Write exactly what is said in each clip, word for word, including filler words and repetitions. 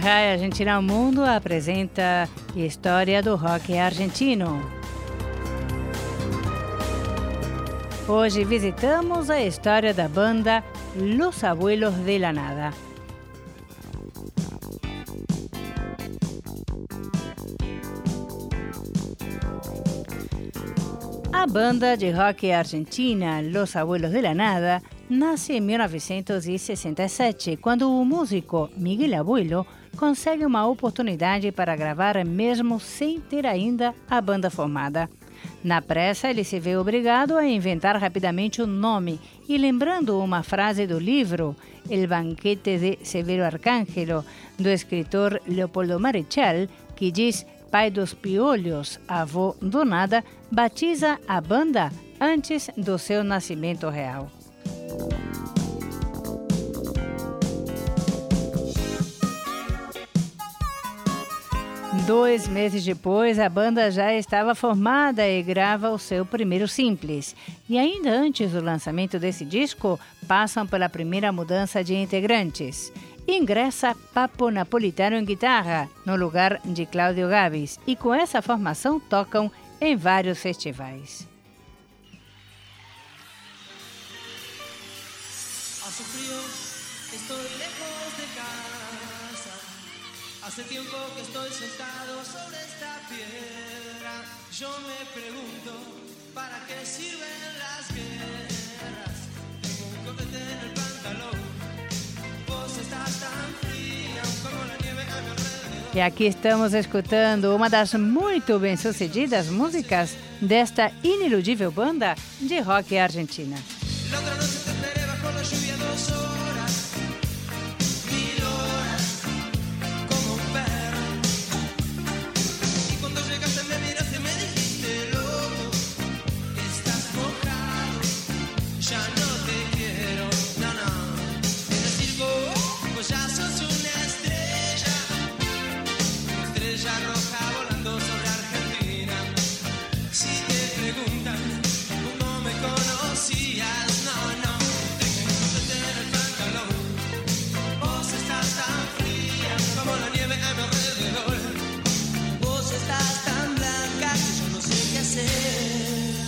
Rai Argentina ao Mundo apresenta História do Rock Argentino. Hoje visitamos a história da banda Los Abuelos de la Nada. A banda de rock argentina Los Abuelos de la Nada nasce em mil novecentos e sessenta e sete, quando o músico Miguel Abuelo consegue uma oportunidade para gravar mesmo sem ter ainda a banda formada. Na pressa, ele se vê obrigado a inventar rapidamente um nome e, lembrando uma frase do livro El Banquete de Severo Arcángelo, do escritor Leopoldo Marechal, que diz pai dos piolhos, avô do nada, batiza a banda antes do seu nascimento real. Dois meses depois, a banda já estava formada e grava o seu primeiro simples. E ainda antes do lançamento desse disco, passam pela primeira mudança de integrantes. Ingressa Papo Napolitano em guitarra, no lugar de Cláudio Gabis, e com essa formação tocam em vários festivais. Hace frío, estoy lejos de casa. Hace tiempo que estoy sentado sobre esta piedra. Yo me pregunto, ¿para qué sirven las guerras? Tengo un correte en el pantalón. Vos estás tan fría como la nieve a mi alrededor. E aqui estamos escutando uma das muito bem-sucedidas músicas desta iniludível banda de rock argentina. La otra noche te esperé bajo la lluvia dos horas, mil horas, como un perro. Y cuando llegaste me miraste y me dijiste, loco, estás mojado, ya no te quiero, no, no. En el circo, pues ya sos una estrella, una estrella roja volando sobre Argentina. Si te preguntan cómo me conocías, no, no, tengo un correte en el pantalón. Vos estás tan fría como la nieve a mi alrededor. Vos estás tan blanca que yo no sé qué hacer.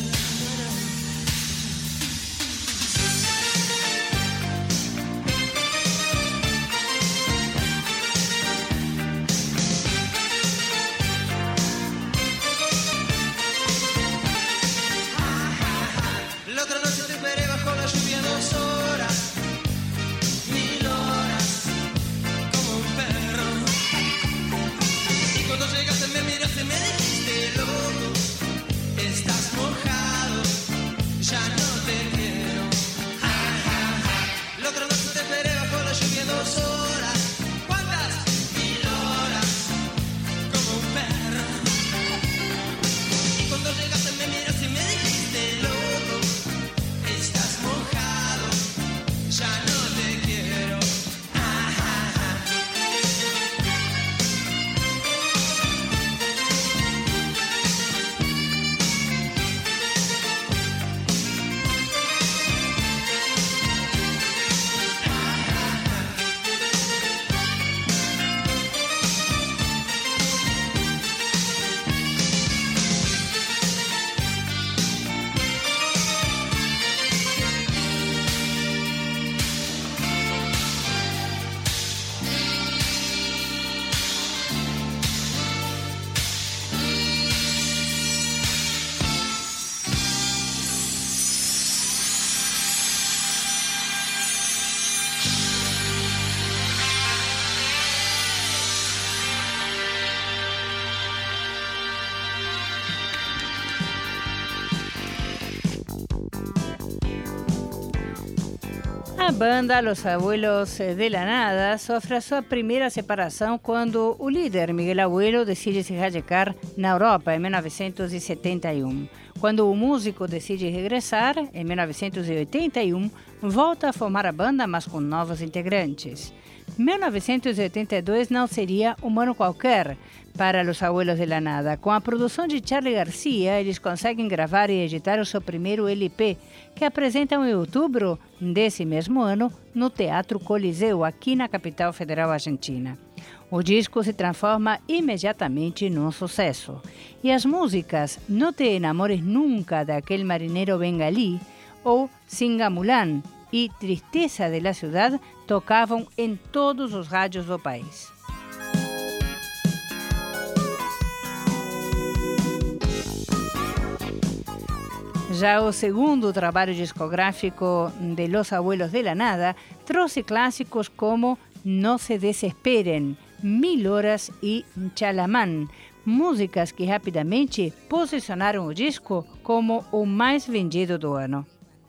La otra noche te esperé bajo la lluvia dos horas, mil horas, como un perro. Y cuando llegaste me miraste y me dijiste, loco, estás mojado, ya no te quiero. Ja, ja, ja. La otra noche te esperé bajo la lluvia dos horas, ¿cuántas? Mil horas, como un perro. Y cuando llegaste me miraste y me dijiste, loco, estás mojado, ya no te quiero. Ah, ah, ah. A banda Los Abuelos de la Nada sofre a sua primeira separação quando o líder Miguel Abuelo decide se radicar na Europa em mil novecentos e setenta e um. Quando o músico decide regressar, em mil novecentos e oitenta e um, volta a formar a banda, mas com novos integrantes. mil novecentos e oitenta e dois não seria um ano qualquer para Los Abuelos de la Nada. Com a produção de Charly Garcia, eles conseguem gravar e editar o seu primeiro L P, que apresentam em outubro desse mesmo ano no Teatro Coliseu, aqui na capital federal argentina. O disco se transforma imediatamente num sucesso. E as músicas No te enamores nunca daquele marinero bengalí ou Singamulan e Tristeza de la Ciudad tocavam em todos os rádios do país. Já o segundo trabalho discográfico de Los Abuelos de la Nada trouxe clássicos como No se desesperen, Mil Horas e Chalamán, músicas que rapidamente posicionaram o disco como o mais vendido do ano.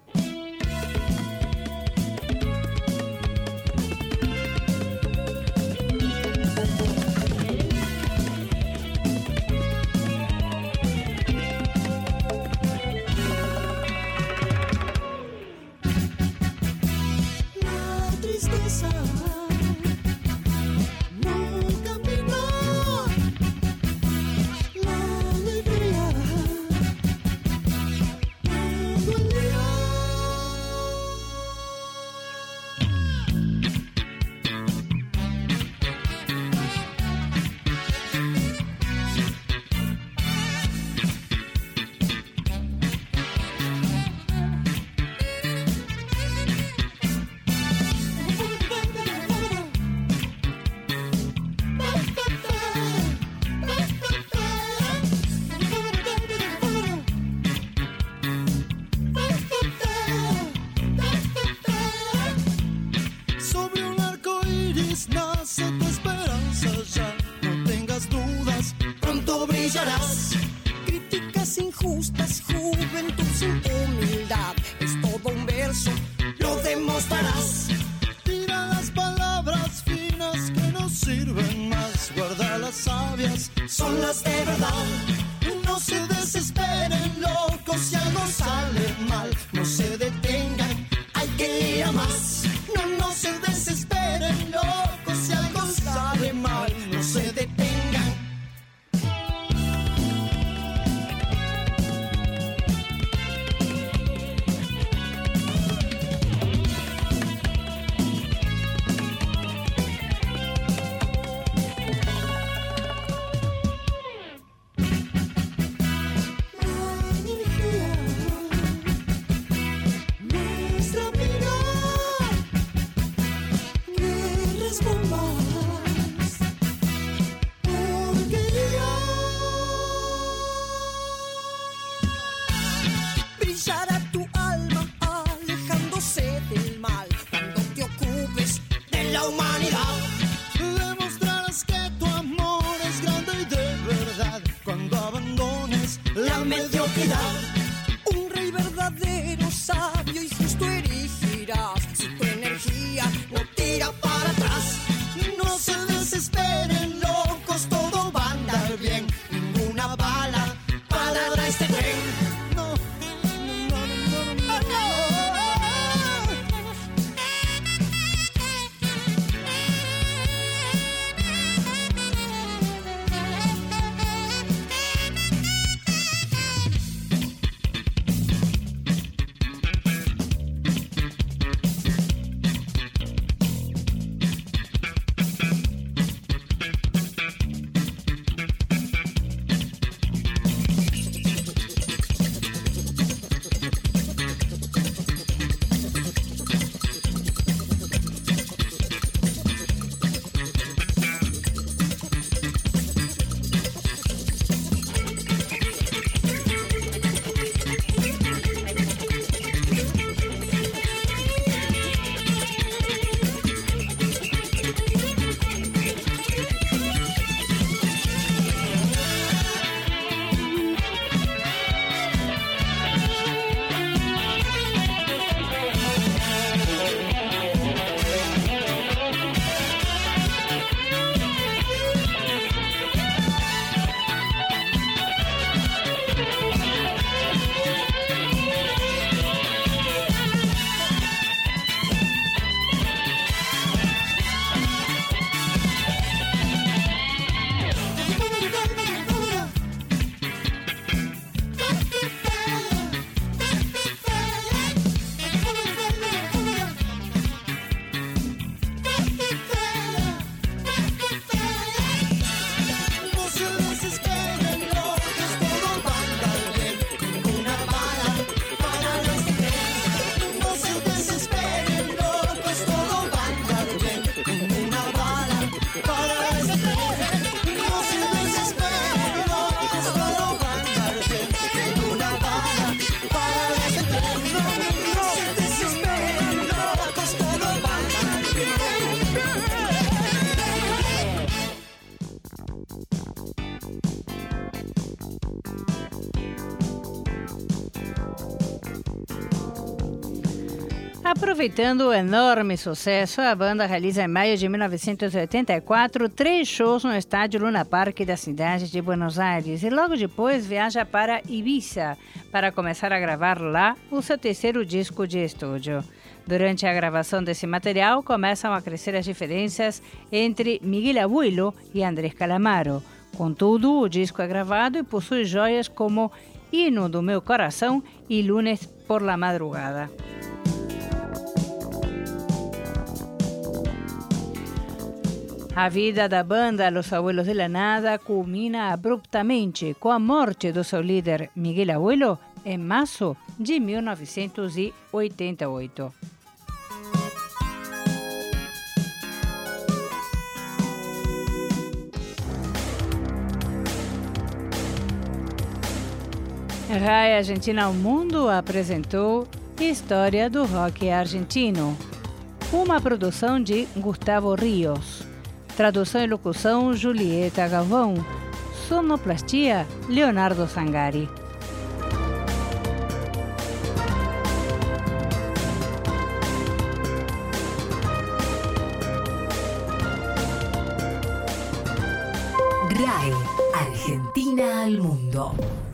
Críticas injustas, juventud sin humildad, es todo un verso, lo demostrarás. Tira las palabras finas que no sirven más, guarda las sabias, son las de verdad. No se desesperen, locos, si algo sale mal, no se detengan, hay que ir a más. No, no se desesperen, locos, si algo sale mal, no se detengan. Un rey verdadero, sabio y justo erigirás. Si tu energía no tira para atrás, no se desesperen, locos, todo va a andar bien. Ninguna bala parará este tren. No, no, no, no, no, no. Aproveitando o enorme sucesso, a banda realiza em maio de mil novecentos e oitenta e quatro três shows no estádio Luna Park da cidade de Buenos Aires e logo depois viaja para Ibiza para começar a gravar lá o seu terceiro disco de estúdio. Durante a gravação desse material, começam a crescer as diferenças entre Miguel Abuelo e Andrés Calamaro. Contudo, o disco é gravado e possui joias como Hino do Meu Coração e Lunes por la Madrugada. A vida da banda Los Abuelos de la Nada culmina abruptamente com a morte do seu líder Miguel Abuelo em março de mil novecentos e oitenta e oito. Rai Argentina ao Mundo apresentou História do Rock Argentino, uma produção de Gustavo Rios. Tradução e locução, Julieta Galvão. Sonoplastia, Leonardo Sangari. R A E Argentina al Mundo.